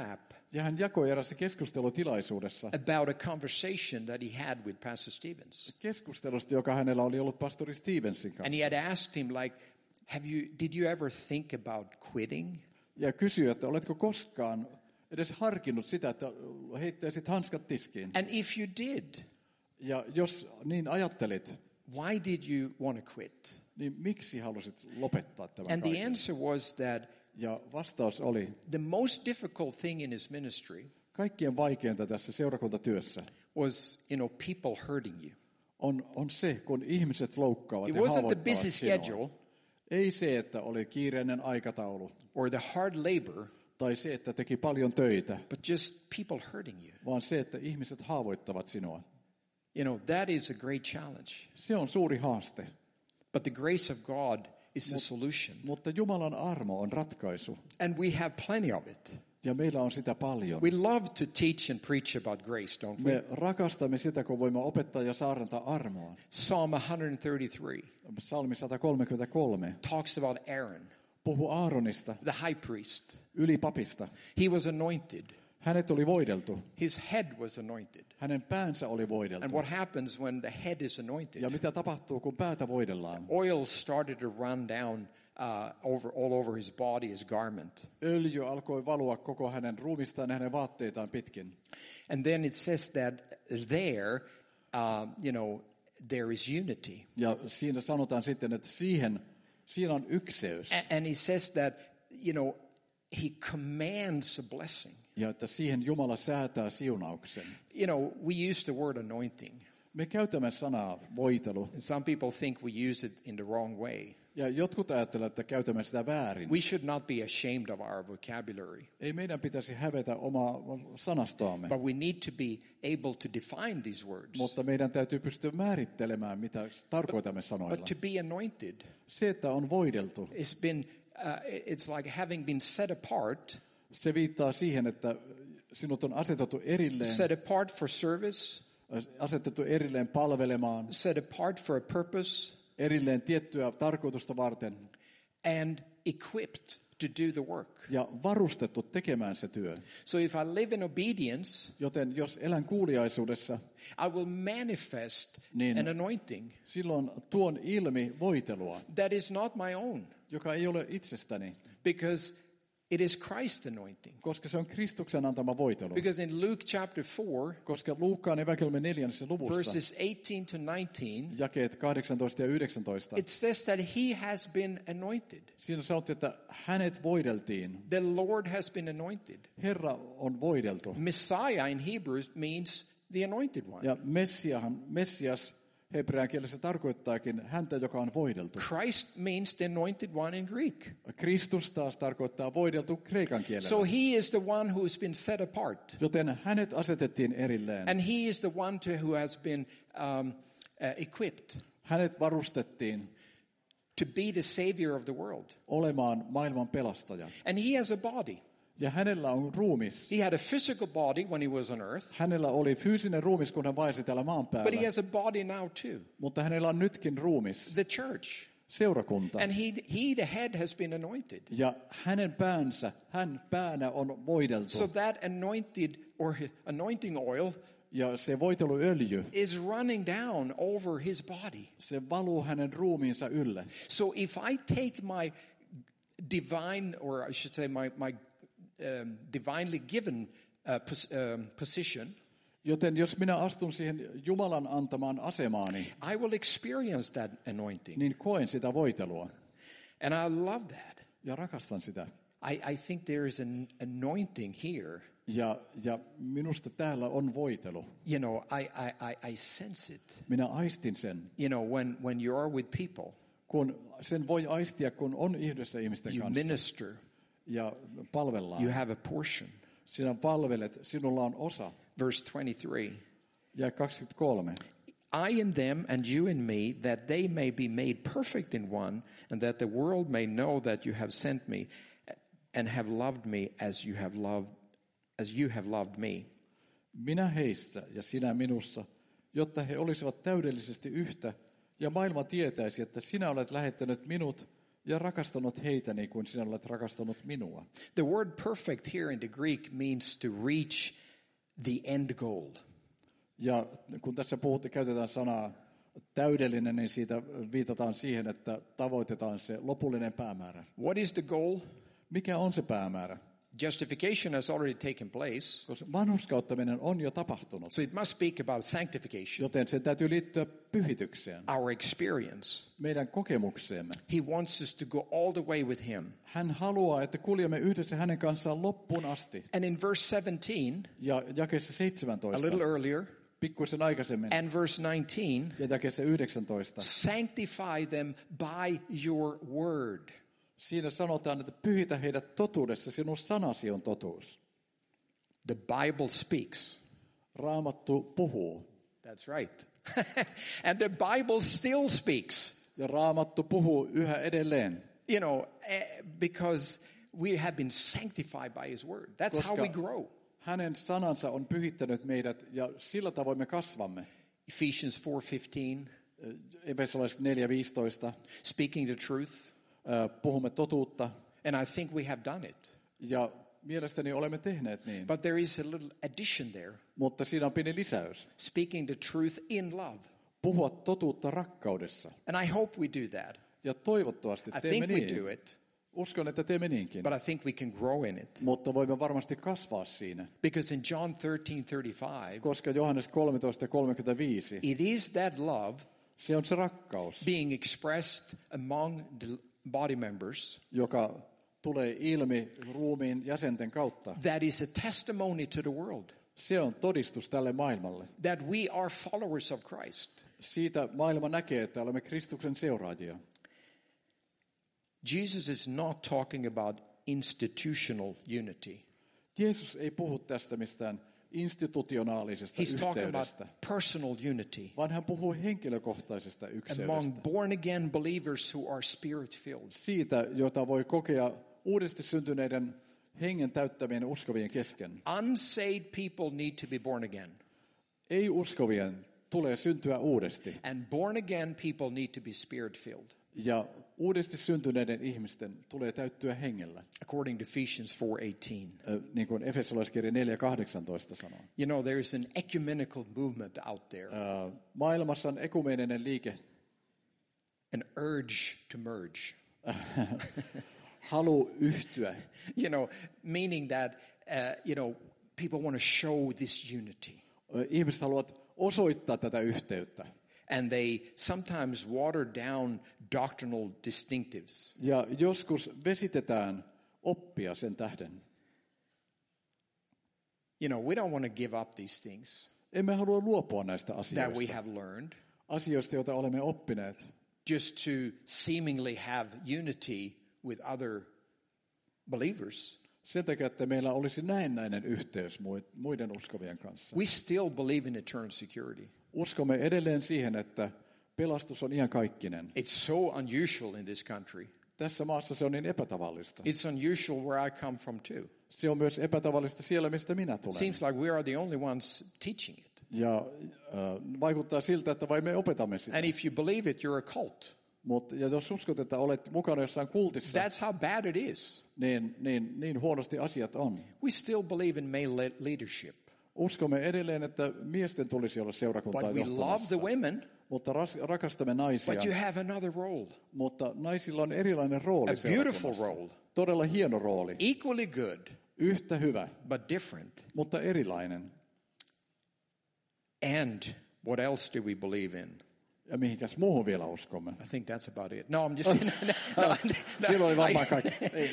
Ja hän jakoi erässä keskustelutilaisuudessa about a conversation that he had with Pastor Stevens. keskustelusta, joka hänellä oli ollut pastori Stevensin And kanssa. he had asked him, like, did you ever think about quitting? Ja kysyi, että oletko koskaan edes harkinnut sitä, että heittäisit hanskat tiskiin. And if you did, Ja jos niin ajattelit, why did you want to quit? niin miksi halusit lopettaa tämän And the kaiken? answer was that Ja vastaus oli, the most difficult thing in his ministry kaikkien vaikeinta tässä seurakuntatyössä was, people hurting you. on se, kun ihmiset loukkaavat It ja wasn't the haavoittavat busy sinua. schedule Ei se, että oli kiireinen aikataulu, or the hard labor, tai se, että teki paljon töitä, but just people hurting you. vaan se, että ihmiset haavoittavat sinua. That is a great challenge. Se on suuri haaste, But the grace of God is the solution. mutta Jumalan armo on ratkaisu, And we have plenty of it. ja meillä on sitä paljon. We love to teach and preach about grace, don't we? Me rakastamme sitä, kun voimme opettaa ja saarnata armoa. Psalm 133 Psalmi 133 talks about Aaron, puhuu Aaronista, the high priest. ylipapista. He was anointed. Hänet oli voideltu. His head was anointed. Hänen päänsä oli voideltu. And what happens when the head is anointed? Ja mitä tapahtuu, kun päätä voidellaan? Oil started to run down all over his body, his garment. Öljy alkoi valua koko hänen ruumistaan ja hänen vaatteitaan pitkin. And then it says that there, there is unity. Ja siinä sanotaan sitten, että siinä on ykseys. And he says that, he commands a blessing. Ja että siihen Jumala säätää siunauksen. We use the word anointing. Me käytämme sanaa voitelu. And some people think we use it in the wrong way. Ja jotkut ajattelevat, että käytämme sitä väärin. We should not be ashamed of our vocabulary. Ei meidän pitäisi hävetä omaa sanastoamme. But we need to be able to define these words. Mutta meidän täytyy pystyä määrittelemään, mitä tarkoitamme sanoilla. But to be anointed, Se, että on voideltu, it's like having been set apart. se viittaa siihen, että sinut on asetettu erilleen, Set apart for service, asetettu erilleen palvelemaan, set apart for a purpose, erilleen tiettyä tarkoitusta varten and equipped to do the work. ja varustettu tekemään se työ. So if I live in obedience, Joten jos elän kuuliaisuudessa, I will manifest Niin. an anointing silloin tuon ilmi voitelua, that is not my own, joka ei ole itsestäni, because it is Christ's anointing. koska se on Kristuksen antama voitelu. Because in Luke chapter 4, Koska Luukkaan evankelmin 4. luvussa, verses 18 to 19, jakeet 18 ja 19, it says that he has been anointed. siinä sanottiin, että hänet voideltiin. The Lord has been anointed. Herra on voideltu. Messiah in Hebrew means the anointed one. Ja Messias hebrean kielessä tarkoittaakin häntä, joka on voideltu. Christ means the anointed one in Greek. Kristus taas tarkoittaa voideltu kreikan kielellä. So he is the one who has been set apart. Joten hänet asetettiin erilleen. And he is the one who has been equipped Hänet varustettiin to be the savior of the world. olemaan maailman pelastaja. And he has a body. Ja hänellä on ruumis. He had a physical body when he was on earth, Hänellä oli fyysinen ruumis, kun hän vaelsi täällä maan but he päällä. has a body now too. Mutta hänellä on nytkin ruumis, The church. seurakunta. And he the head has been anointed. Ja hän päänä on voideltu. So that anointed or anointing oil Ja se voiteluöljy, is running down over his body. se valuu hänen ruumiinsa ylle. So if I take my divine, or I should say my divinely given position, Joten jos minä astun siihen Jumalan antamaan asemaani, I will experience that anointing. niin koen sitä voitelua. And I love that. Ja rakastan sitä. I think there is an anointing here. Ja minusta täällä on voitelu. I sense it. Minä aistin sen. When you are with people, Kun sen voi aistia, kun on yhdessä ihmisten you kanssa. minister, Ja palvellaan. you have a portion. Sinä palvelet, sinulla on osa. Verse 23. Ja 23. I in them and you in me, that they may be made perfect in one, and that the world may know that you have sent me and have loved me as you have loved me. Minä heissä ja sinä minussa, jotta he olisivat täydellisesti yhtä, ja maailma tietäisi, että sinä olet lähettänyt minut ja rakastanut heitä niin kuin sinä olet rakastanut minua. The word perfect here in the Greek means to reach the end goal. Ja kun tässä käytetään sanaa täydellinen, niin siitä viitataan siihen, että tavoitetaan se lopullinen päämäärä. What is the goal? Mikä on se päämäärä? Justification has already taken place. Koska vanhurskauttaminen on jo tapahtunut, So it must speak about sanctification, joten sen täytyy liittyä pyhitykseen, our experience. meidän kokemukseemme. He wants us to go all the way with him. Hän haluaa, että kuljemme yhdessä hänen kanssaan loppuun asti. And in verse 17, Ja jakeessa a 17, little earlier, pikkuisen aikaisemmin, and verse 19, ja jakeessa 19, sanctify them by your word. siinä sanotaan, että pyhitä heidät totuudessa, sinun sanasi on totuus. The Bible speaks. Raamattu puhuu, That's right. And the Bible still speaks. ja Raamattu puhuu yhä edelleen. You know, because we have been sanctified by his word. That's how we grow. Hänen sanansa on pyhittänyt meidät, ja sillä tavoin me kasvamme. Ephesians 4:15, Efesolaiset 4:15, speaking the truth. puhumme totuutta, And I think we have done it. ja mielestäni olemme tehneet niin. But there is a little addition there. Mutta siinä on pieni lisäys. Speaking the truth in love. Puhua totuutta rakkaudessa. And I hope we do that. Ja toivottavasti I teemme think we niin. do it. Uskon, että teemme niinkin. But I think we can grow in it. Mutta voimme varmasti kasvaa siinä. Because in John 13:35, Koska Johannes 13:35, it is that love se on se rakkaus, being expressed among the body members joka tulee ilmi ruumiin jäsenten kautta. that is a testimony to the world Se on todistus tälle maailmalle. that we are followers of Christ. Siitä maailma näkee, että olemme Kristuksen seuraajia. Jesus is not talking about institutional unity. Jeesus ei puhu tästä mistään institutionaalisesta He's talking about yhteydestä, personal unity vaan hän puhuu henkilökohtaisesta among yhteydestä. born again believers who are spirit filled. Siitä, jota voi kokea uudesti syntyneiden hengen täyttämien uskovien kesken. Unsaved people need to be born again. Ei uskovien tulee syntyä uudesti. And born again people need to be spirit filled. Ja uudesti syntyneiden ihmisten tulee täyttyä hengellä. According to Ephesians 4:18. Niin kuin Efesolaiskirja 4:18 sanoo. You know, there is an ecumenical movement out there, Maailmassa on ekumeeninen liike, an urge to merge. halu yhtyä. You know, meaning that, people want to show this unity. Ihmiset haluavat osoittaa tätä yhteyttä. And they sometimes water down doctrinal distinctives. Ja joskus vesitetään oppia sen tähden. You know, we don't want to give up these things Emme halua luopua näistä that we asioista. have learned Asioista, joita olemme oppineet. just to seemingly have unity with other believers. Sen takia, että meillä olisi näennäinen yhteys muiden uskovien kanssa. We still believe in eternal security. Uskomme edelleen siihen, että pelastus on iankaikkinen. It's so unusual in this country. Tässä maassa se on niin epätavallista. It's unusual where I come from too. Se on myös epätavallista siellä, mistä minä tulen. Seems like we are the only ones teaching it. Ja vaikuttaa siltä, että vain me opetamme sitä. And if you believe it, you're a cult. Mutta ja jos uskot, että olet mukana jossain kultissa, That's how bad it is. niin huonosti asiat on. We still believe in male leadership. Uskomme edelleen, että miesten tulisi olla seurakuntaa But we love johtamassa. the women, Mutta rakastamme naisia. but you have another role. Mutta naisilla on erilainen rooli A beautiful seurakunnassa. role. Todella hieno rooli. Equally good, Yhtä hyvä, but different. mutta erilainen. And what else do we believe in? Ja mihinkäs muuhun vielä uskomme? I think that's about it. No, I'm just no, Silloin oli varmaan kaikki.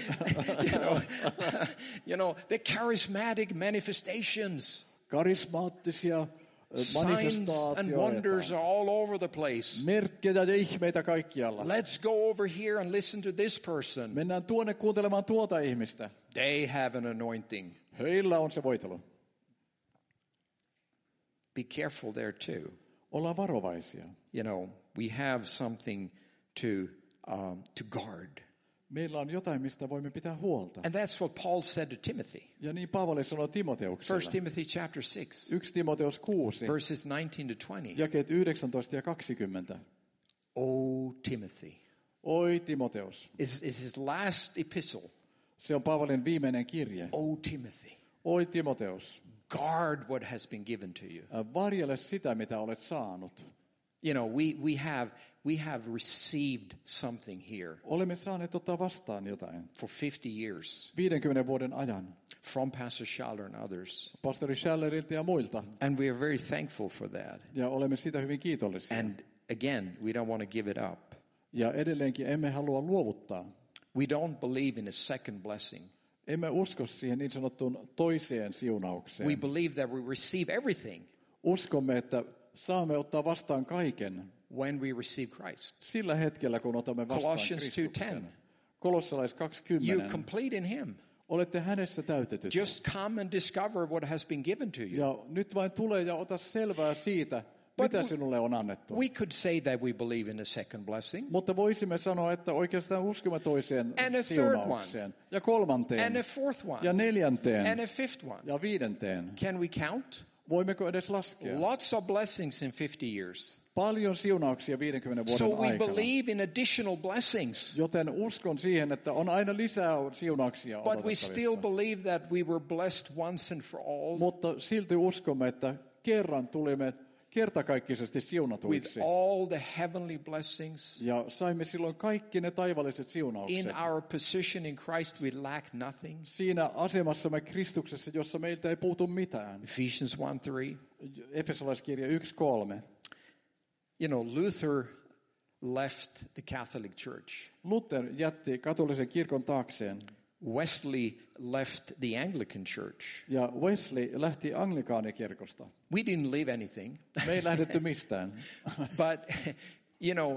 you know, the charismatic manifestations, Karismaattisia signs and wonders manifestaatioita. are all over the place. Merkkejä ja ihmeitä kaikkialla. Let's go over here and listen to this person. Mennään tuonne kuuntelemaan tuota ihmistä. They have an anointing. Heillä on se voitelu. Be careful there too. Ollaan varovaisia. You know, we have something to guard. Meillä on jotain, mistä voimme pitää huolta. And that's what Paul said to Timothy. Ja niin Paavali sanoi Timoteukselle. 1 Timothy chapter 6, 1 Timoteus 6, verses 19 to 20. jakeet 19 ja 20. Oh, Timothy, Oi Timoteus. is his last epistle. Se on Paavalin viimeinen kirje. Oh, Timothy, Oi Timoteus. guard what has been given to you. Varjele sitä, mitä olet saanut. You know, we have received something here Olemme saaneet ottaa vastaan jotain. for 50 years 50 vuoden ajan. from Pastor Schaller and others. Pastori Schallerilta ja muilta. And we are very thankful for that. Ja olemme siitä hyvin kiitollisia. And again, we don't want to give it up. Ja edelleenkin emme halua luovuttaa. We don't believe in a second blessing. Emme usko siihen niin sanottuun toiseen siunaukseen. We believe that we receive everything Uskomme, että saamme ottaa vastaan kaiken when we receive Christ. sillä hetkellä, kun otamme vastaan Colossians Kristuksen. 2:10. Kolossalais You 20. complete in him. Olette hänessä täytetyt. Just come and discover what has been given to you. Ja nyt vain tule ja ota selvää siitä, But mitä we- sinulle on annettu. We could say that we believe in a second blessing, Mutta voisimme sanoa, että oikeastaan uskomme toiseen And a third siunaukseen. Ja kolmanteen. and a fourth one, Ja neljänteen. and a fifth one. Ja viidenteen. Can we count? Voimmeko edes laskea? Lots of blessings in 50 years. Paljon siunauksia 50 vuoden So we aikana. believe in additional blessings, Joten uskon siihen, että on aina lisää siunauksia but we odotettavissa. still believe that we were blessed once and for all Mutta silti uskomme, että kerran tulimme kertakaikkisesti with siunatuiksi. all the heavenly blessings. Ja saimme silloin kaikki ne taivalliset siunaukset. In our position in Christ, we lack nothing. Siinä asemassamme Kristuksessa, jossa meiltä ei puutu mitään. Ephesians 1:3. Efesolaiskirja 1:3. You know, Luther left the Catholic Church. Luther jätti katolisen kirkon taakseen. Wesley left the Anglican Church. Ja Wesley lähti anglikaanikirkosta. We didn't leave anything, Me ei lähdetty mistään. but you know,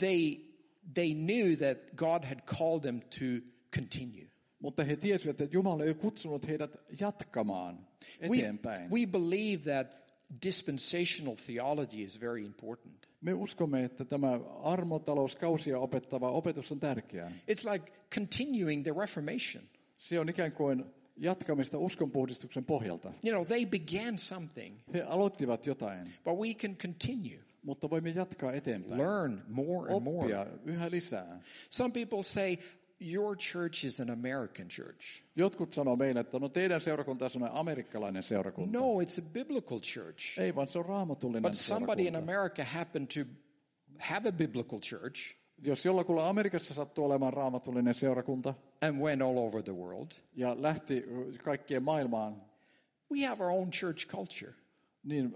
they knew that God had called them to continue. Mutta he tiesivät, että Jumala ei kutsunut heidät jatkamaan eteenpäin. We believe that dispensational theology is very important. Me uskomme, että tämä armotalouskausia opettava opetus on tärkeää. It's like continuing the Reformation. Se on ikään kuin jatkamista uskonpuhdistuksen pohjalta. You know, they began something, He aloittivat jotain, but we can continue, mutta voimme jatkaa eteenpäin. learn more and more. Oppia yhä lisää. Some people say, your church is an American church. Jotkut sanoo meille, että no teidän seurakunta on sellainen amerikkalainen seurakunta. No, it's a biblical church. Ei, vaan se on raamatullinen But somebody in seurakunta. America happened to have a biblical church Jos jollakulla Amerikassa sattuu olemaan raamatullinen seurakunta and went all over the world, ja lähti kaikkien maailmaan, we have our own church culture. niin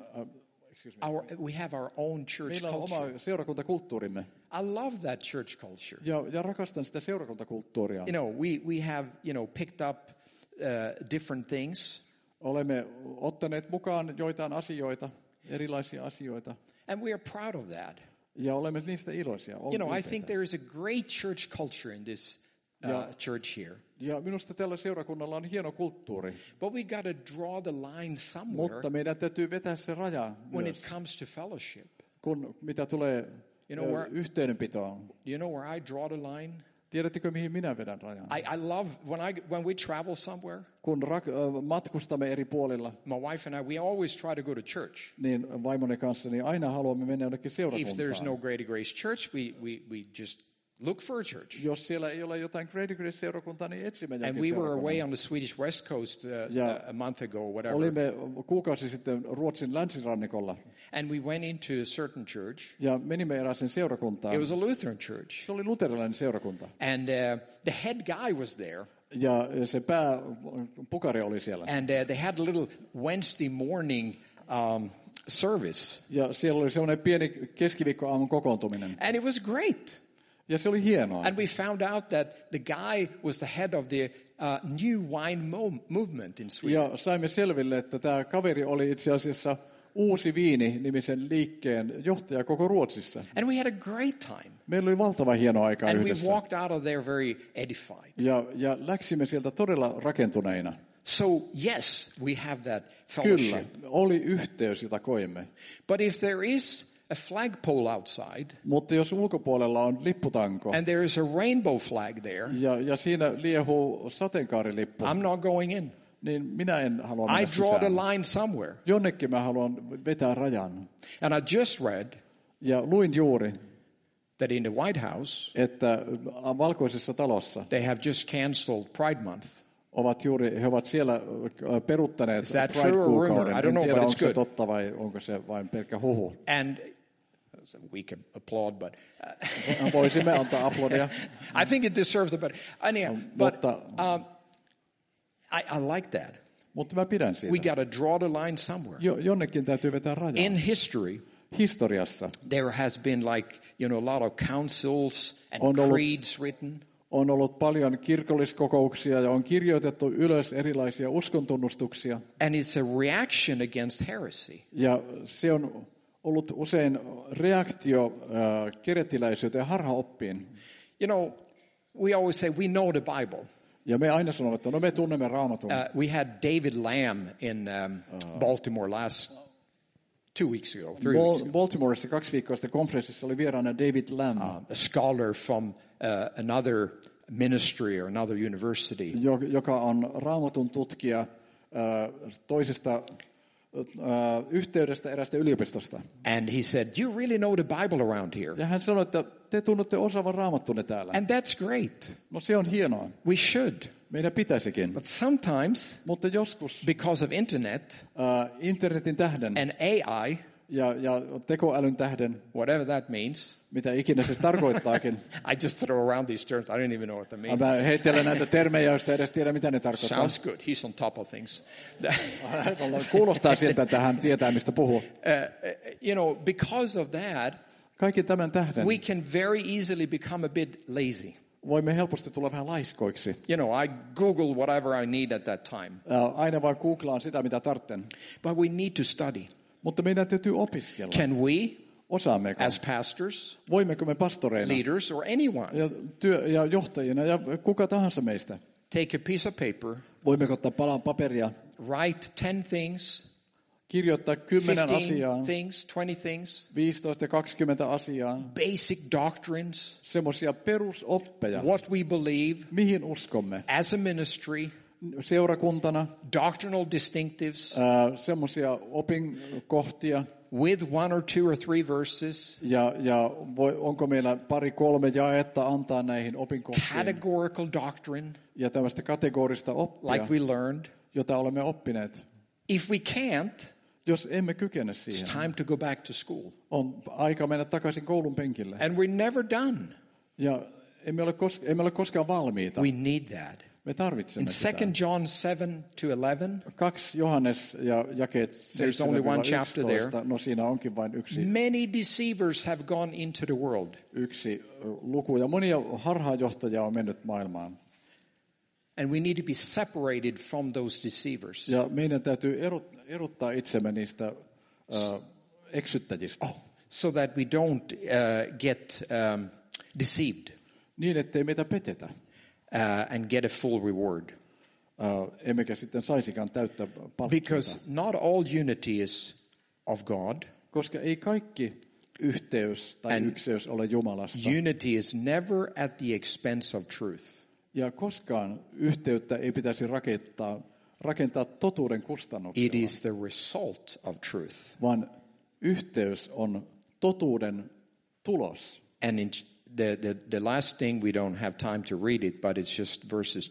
We have our own church meillä on culture. oma seurakuntakulttuurimme. I love that church culture. Ja rakastan sitä seurakuntakulttuuria. You know, we have, picked up different things, Olemme ottaneet mukaan joitain asioita, erilaisia asioita, and we are proud of that. ja olemme niistä iloisia. You know, I think there is a great church culture in this church here. Ja minusta tällä seurakunnalla on hieno kulttuuri, But we got to draw the line somewhere mutta meidän täytyy vetää se raja when myös, it comes to fellowship. mitä tulee You know where- yhteydenpitoon. You know where I draw the line? Tiedättekö, mihin minä vedän rajan? I love when we travel somewhere, Kun matkustamme eri puolilla, my wife and I, we always try to go to church. niin vaimoni kanssa, niin aina haluamme mennä jonnekin If there's seurakuntaan. no Greater Grace Church, we just look for a church. Jos siellä ei ole jotain Greater Grace-seurakuntaa, niin etsimme And jonkin we were away seurakunnan. on the Swedish West Coast Yeah. a month ago, whatever. Olimme kuukausi sitten Ruotsin länsirannikolla And we went into a certain church. ja menimme erääseen seurakuntaan. It was a Lutheran church. Se oli luterilainen seurakunta. And the head guy was there. Ja se pääpukari oli siellä. And they had a little Wednesday morning service. Ja siellä oli semmoinen pieni keskiviikkoaamun kokoontuminen. And it was great. Ja se oli hienoa. And we found out that the guy was the head of the New Wine Movement in Sweden. Ja saimme selville, että tämä kaveri oli itse asiassa Uusi Viini-nimisen liikkeen johtaja koko Ruotsissa. And we had a great time. Meillä oli valtava hieno aika And we yhdessä. walked out of there very edified. Ja läksimme sieltä todella rakentuneina. So, yes, we have that Kyllä, fellowship. oli yhteys, jota koimme. But if there is a flagpole outside Mutta jos ulkopuolella on lipputanko and there is a rainbow flag there, ja siinä liehuu sateenkaarilippu, I'm not going in. niin minä en halua I mennä draw the sisään. line somewhere. Jonnekin mä haluan vetää rajan. And I just read Ja luin juuri, that in the White House, että valkoisessa talossa they have just canceled Pride Month. he ovat siellä peruuttaneet Is that true or rumor? Pride-kuukauden. I don't En know, tiedä, but it's onko se good. totta vai onko se vain pelkkä huhu. And it's a weak applaud, but Voisimme antaa aplodia. I think it deserves a better. Anyhow, but I like that. Mutta mä pidän We siitä. got to draw the line somewhere. Jonnekin täytyy vetää raja. In history, Historiassa there has been a lot of councils and On ollut- creeds written. on ollut paljon kirkolliskokouksia ja on kirjoitettu ylös erilaisia uskontunnustuksia. And it's a reaction against heresy. Ja se on ollut usein reaktio kerettiläisyyteen ja harhaoppiin. We always say we know the Bible. Ja me aina sanomme, että no me tunnemme Raamatun. We had David Lamb in Baltimore 2 weeks ago, 3 weeks ago. Baltimoressa 2 viikkoa sitten konferenssissa oli vieraana David Lamb, A scholar from another ministry or another university. joka on Raamatun tutkija toisesta yhteydestä erästä yliopistosta. And he said, "Do you really know the Bible around here?" Ja hän sanoi, että te tunnette osaavan Raamattunne täällä. And that's great. No se on hienoa. We should. Meidän pitäisikin. But sometimes, Mutta joskus because of internet internetin tähden and AI, ja tekoälyn tähden, whatever that means, mitä ikinä se tarkoittaakin. I just throw around these terms. I don't even know what they mean. Mä heittelen näitä termejä, joista edes tiedä, mitä ne tarkoittaa. Sounds good. He's on top of things. Kuulostaa siltä, että hän tietää, mistä puhuu. Because of that, Kaikki tämän tähden we can very easily become a bit lazy. voimme helposti tulla vähän laiskoiksi. I Google whatever I need at that time. Aina vaan googlaan sitä, mitä tarvitsen. But we need to study. Mutta meidän täytyy opiskella. Can we, Osaammeko? as pastors, Voimmeko me pastoreina leaders, or anyone, ja johtajina ja kuka tahansa meistä? take a piece of paper, Voimmeko ottaa palan paperia, write 10 things, kirjoittaa 10 15 asiaa, things, 20 things, 15 ja 20 asiaa, basic doctrines, semmoisia perusoppeja, what we believe mihin uskomme, as a ministry, seurakuntana, doctrinal distinctives, semmoisia opinkohtia, with 1 or 2 or 3 verses, onko meillä 2-3 jaetta antaa näihin opinkohtiin categorical doctrine, ja tämmöistä kategorista oppia, like we learned. jota olemme oppineet. If we can't, Jos emme kykene it's siihen, time to go back to school. on aika mennä takaisin koulun penkille. And we're never done. Ja emme ole koskaan valmiita. We need that. Me tarvitsemme In sitä. 2 John 7-11, 2 Johannes ja jakeet There's only one chapter there. 7-11, no siinä onkin vain many deceivers have gone into the world. yksi luku. Ja monia harhaanjohtajia on mennyt maailmaan. And we need to be separated from those deceivers. Ja meidän täytyy erottaa itsemme niistä eksyttäjistä. So that we don't get deceived Niin, ettei meitä petetä. And get a full reward. Emmekä sitten saisikaan täyttä palkkiota. Because not all unity is of God. Koska ei kaikki yhteys tai And ykseys ole Jumalasta. Unity is never at the expense of truth. Ja koskaan yhteyttä ei pitäisi rakentaa totuuden kustannuksella. It is the result of truth. Vaan yhteys on totuuden tulos. And in the last thing, we don't have time to read it, but it's just verses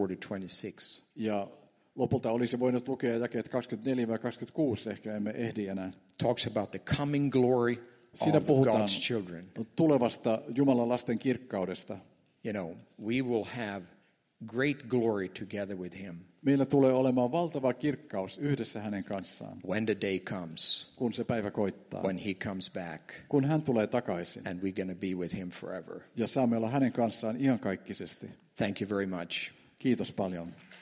24-26. Ja lopulta olisi voinut lukea jakeet 24-26, ehkä emme ehdi enää. Talks about the coming glory Siinä of puhutaan God's children. tulevasta Jumalan lasten kirkkaudesta. We will have great glory together with him Meillä tulee olemaan valtava kirkkaus yhdessä hänen kanssaan, when the day comes, kun se päivä koittaa. when he comes back, Kun hän tulee takaisin. and we're going to be with him forever. Ja saamme olla hänen kanssaan iankaikkisesti. Thank you very much. Kiitos paljon.